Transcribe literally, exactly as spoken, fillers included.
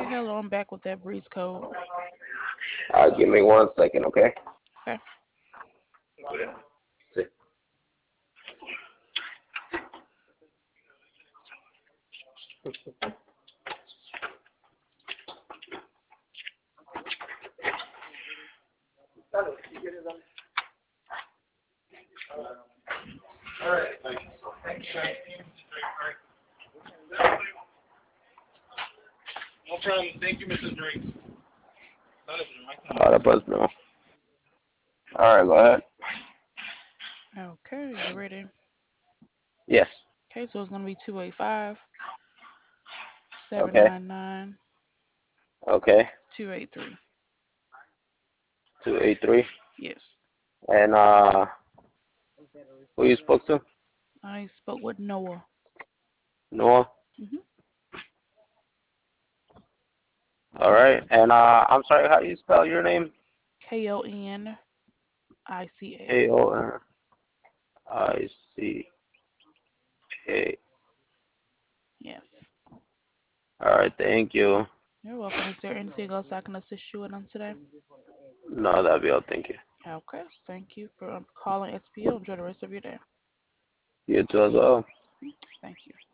Okay, hello, I'm back with that breeze code. Uh, give me one second, okay? Okay. Sí. No problem. Thank you, missus Drake. Ahora pues no. All right, go ahead. Okay, you ready? Yes. Okay, so it's gonna be two eight five, seven Okay. nine nine, Okay. two eight three. Two eight three. Yes. And uh, who you spoke to? I spoke with Noah. Noah. hmm All right. And uh, I'm sorry. How do you spell your name? K O N I C A. K O N I C A. Yes. All right. Thank you. You're welcome. Is there anything else I can assist you with on today? No, that'll be all. Thank you. Okay. Thank you for um, calling S P O. Enjoy the rest of your day. You too as well. Thank you.